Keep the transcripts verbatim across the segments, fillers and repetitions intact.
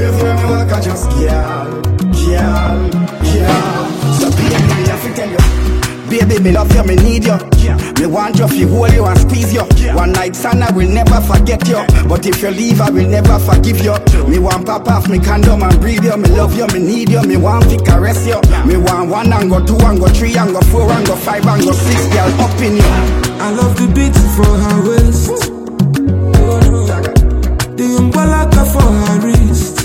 Everywhere me walk, I just girl, girl, girl. So baby, me have to tell you, baby, me love you, me need you. Me want you, feel hold you and squeeze you. One night, son, I will never forget you. But if you leave, I will never forgive you. Me want pop off, me condom and breathe you. Me love you, me need you, me want to caress you. Me want one and go two and go three and go four and go five and go six, girl, up in you. I love the beat for her waist, the umbrella for her wrist.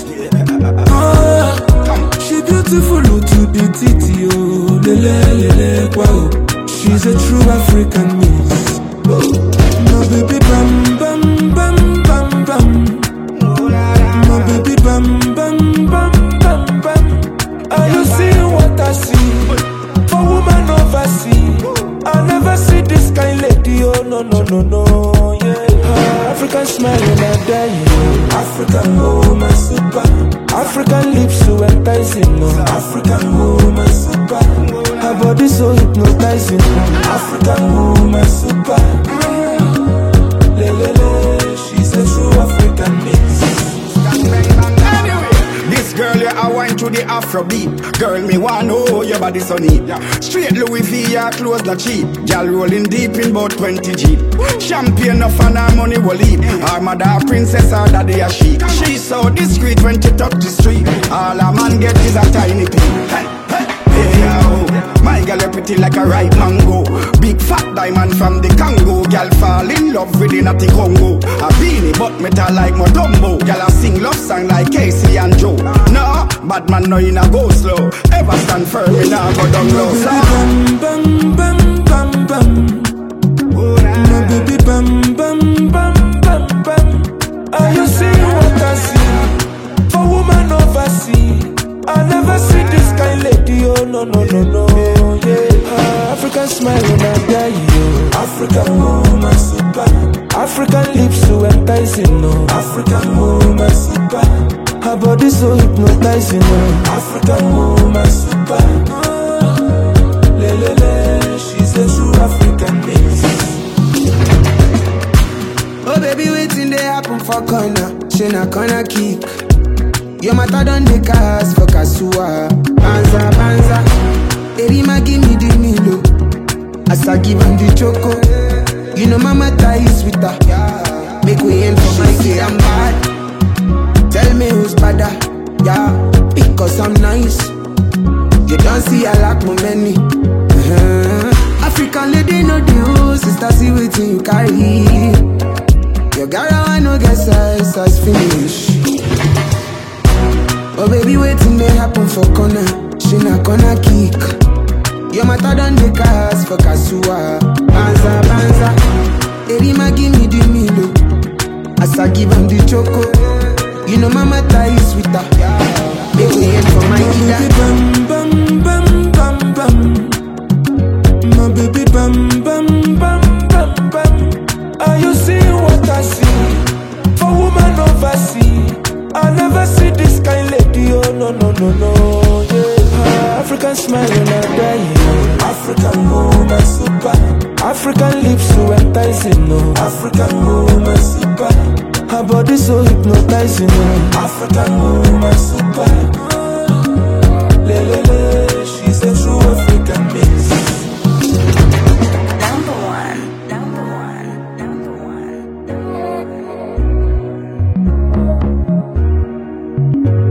Oh, she beautiful to the titty, oh, lele, lele, wow. She's a true African miss. My baby bam, bam, bam, bam, bam. My baby bam, bam, bam, bam, bam. Are you seeing what I see? For woman overseas, I never see this kind lady, oh, no, no, no, no, yeah. African smile when I die, yeah. African woman super. African lips so enticing, no. African woman super. Her body so hypnotizing, no. African woman super. Le, le, le. She's a true African mix. This girl, yeah, I wine to the Afrobeat. Girl, me want know your body so neat. Straight Louis V, your clothes not cheap. Girl rolling deep in about twenty G. Champagne of fun, her money will eat. Her mother princess, her daddy a chic. She's so discreet when she touch the street. All a man get is a tiny pin. Hey, hey, hey, yo. My girl pretty like a ripe mango. Big fat diamond from the Congo. Girl fall in love with the natty Congo. A beanie but metal like Motombo. Girl a sing love song like Casey and Joe. No, bad man no in a go slow. Ever stand firm in a go down low. Bam, bam, bam, bam, bam. My baby bam, bam, bam, bam, bam. Are you seeing what I see? For woman overseas, I never see this kind lady, oh, no, no, no, no, yeah. uh, African smile when I die, yo. African woman super. African lips so enticing, no. African woman super. Her body so hypnotizing, no. African woman super. Le, le, le. She's a true African mix. Oh baby, waiting they happen for corner. She not gonna kick. Your mother done the cars for Kasua. Banza, banza. Erima give me the Milo. As I give him the choco. You know mama ties with her. Make we end for my say I'm bad. Tell me who's badder. Yeah, because I'm nice. You don't see I lack my money. uh-huh. African lady no deal. Sister see waiting you carry. Your girl I no get size, size finish. Oh baby, waiting may happen for corner. She not gonna kick. Your mother done the cars for Kasua. Banza, banza. Erima give me the Milo. As I give him the choco. You know mama ties with her. Make we end for my ida. Bam, bam, bam, bam, bam. My baby bam, bam, bam, bam, bam. Are you seeing what I see? For woman overseas, I never see this kind lady, oh, no, no, no, no, yeah. uh, African smile when I die, yeah. African woman super. African lips so enticing, no. African woman super. Her body so hypnotizing, no. African woman super. Le, le, le. She's a true African mix. Number one, number one, number one.